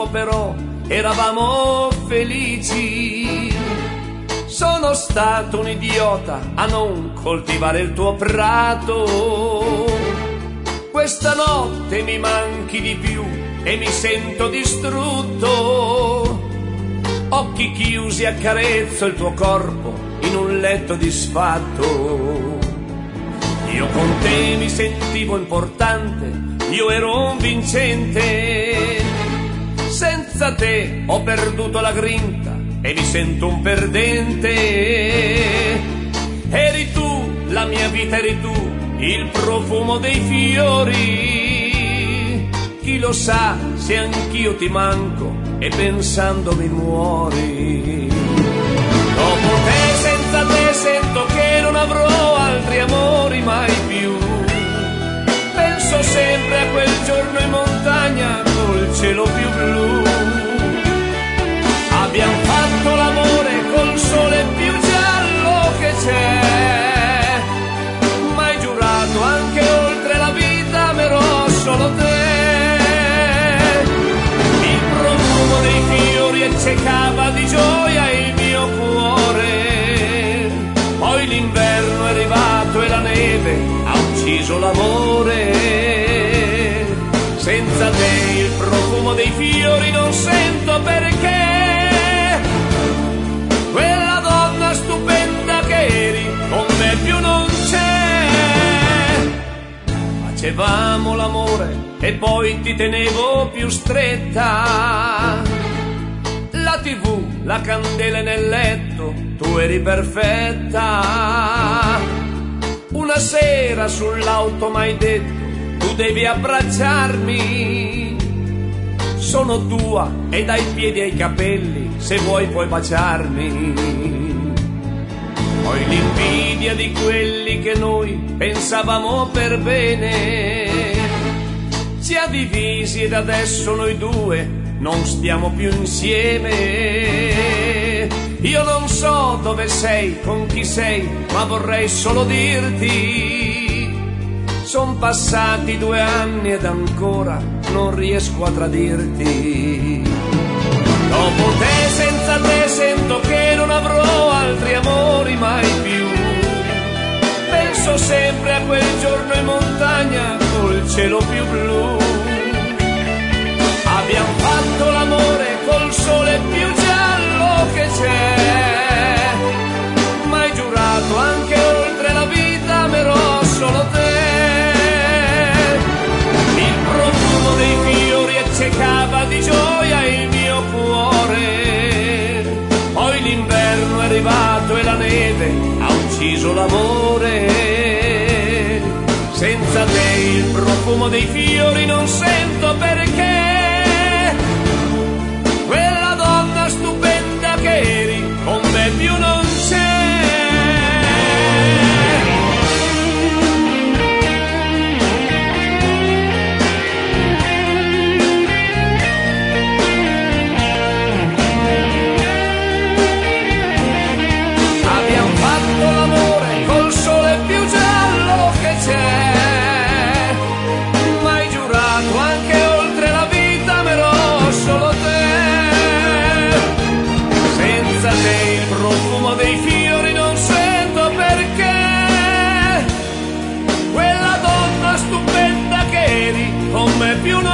dopo però eravamo felici. Sono stato un idiota a non coltivare il tuo prato. Questa notte mi manchi di più e mi sento distrutto. Occhi chiusi accarezzo il tuo corpo in un letto disfatto. Io con te mi sentivo importante, io ero un vincente. Senza te ho perduto la grinta e mi sento un perdente. Eri tu, la mia vita eri tu, il profumo dei fiori. Chi lo sa se anch'io ti manco e pensando mi muori. Dopo te, senza te, sento che non avrò altri amori mai più. Penso sempre a quel giorno in montagna col cielo più blu. Abbiamo fatto l'amore col sole più giallo che c'è. Mai giurato anche oltre la vita amerò solo te. Il profumo dei fiori accecava di gioia il mio cuore. Poi l'inverno è arrivato e la neve ha ucciso l'amore. Senza te il profumo dei fiori non sento perché. Quella donna stupenda che eri con me più non c'è. Facevamo l'amore e poi ti tenevo più stretta. La TV, la candela nel letto, tu eri perfetta. Una sera sull'auto m'hai detto, tu devi abbracciarmi. Sono tua e dai piedi ai capelli, se vuoi puoi baciarmi. Poi l'invidia di quelli che noi pensavamo per bene ci ha divisi ed adesso noi due non stiamo più insieme. Io non so dove sei, con chi sei, ma vorrei solo dirti: son passati 2 anni ed ancora non riesco a tradirti. Dopo te, senza te, sento che non avrò altri amori mai più. Penso sempre a quel giorno in montagna col cielo più blu. Abbiamo fatto l'amore col sole più giallo che c'è. Mai giurato anche oltre la vita amerò solo te. Il profumo dei fiori accecava di gioia il mio cuore. Poi l'inverno è arrivato e la neve ha ucciso l'amore. Senza te il profumo dei fiori non sento perché. Quella donna stupenda che eri con me più non c'è. Abbiamo fatto l'amore col sole più giallo che c'è. Mai giurato anche oltre la vita amerò solo te. Senza te il profumo dei fiori non sento perché. Quella donna stupenda che eri con me più non